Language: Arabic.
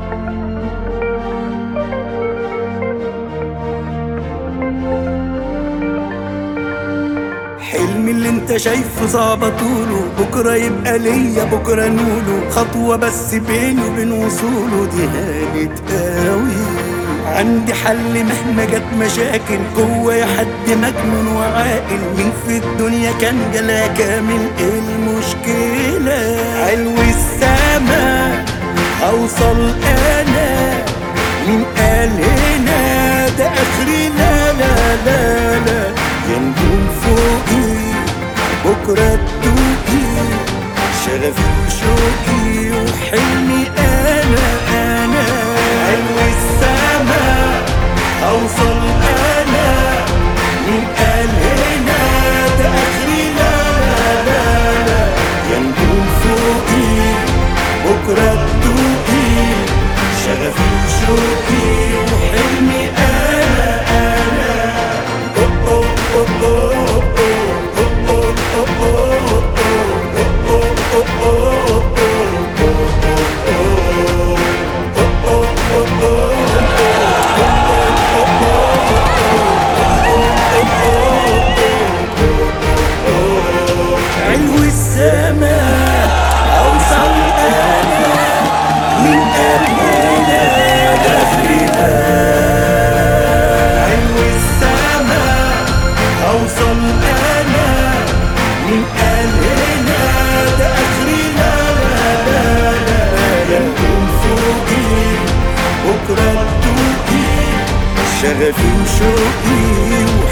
حلمي اللي انت شايفه صعب طوله، بكرة يبقى ليا بكرة نوله، خطوة بس بيني وبين وصوله دي هانت قوي. عندي حل مهما جت مشاكل، جوايا حد مجنون وعاقل، مين في الدنيا كان جلا كامل؟ ايه المشكلة؟ علو السما اوصل انا، مين قال هنا ده اخري؟ لا لا لا لا، يا نجوم فوقي بكرة تدوقي شغفي وشوقي وحلمي أنا علو السما أوصل أنا، مين قال هنا ده آخري؟ لا لا لا لا، يا نجوم فوقي بكرة تدوقي شغفي وشوقي وحلمي علو السما أوصل أنا، مين قال هنا ده آخرنا؟ علو السما أوصل أنا، مين قال هنا ده آخرنا؟ لا لا لا، يا نجوم فوقي بكرة تدوقي شغفي وشوقي